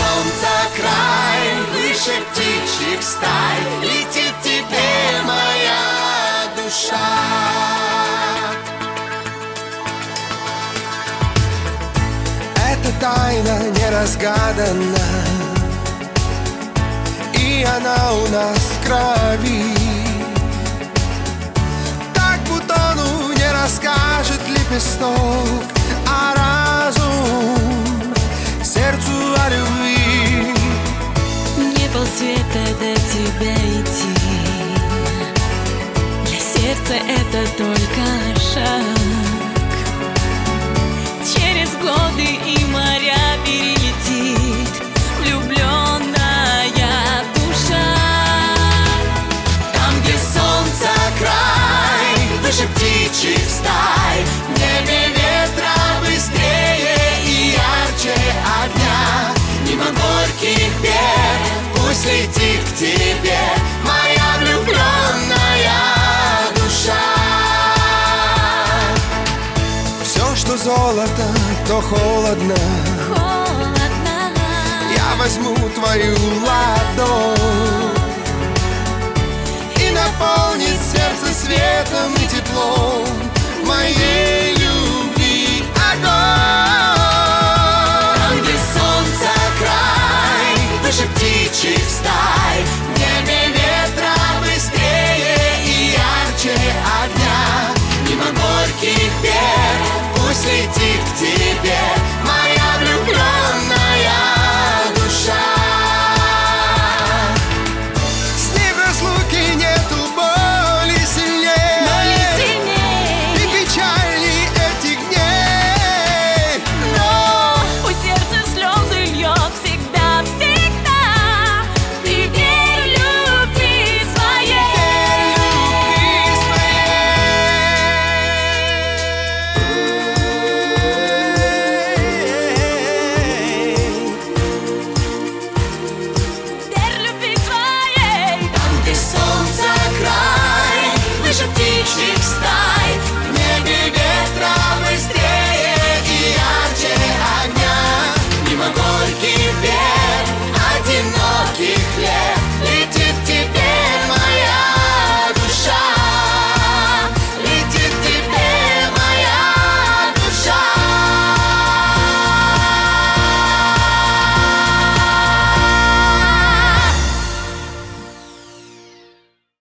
солнца край, выше птичьих стай, летит тебе моя душа. Эта тайна неразгадана, и она у нас в крови. Так бутону не расскажет лепесток, а разум сердцу о любви. Мне полсвета до тебя идти, для сердца это только шаг. Через годы и моря перелетит влюбленная душа. Там, где солнца край, выше птичьих стай, в небе ветра быстрее и ярче огня. Мимо горьких бед пусть летит к тебе моя влюбленная душа. Все, что золото, то холодно. Холодно. Я возьму твою ладонь и наполнит сердце светом и теплом моей любви огонь. Там, где солнца край, выше птичьих стай, в небе ветра быстрее и ярче огня. Мимо горьких бед пусть летит к тебе моя влюбленная душа. С ним разлуки нету боли сильнее, и печали этих дней. Но у сердца слезы льет всегда, всегда. Ты верь в любви своей. Верь любви своей. Там, где солнца край, выше птичьих стай,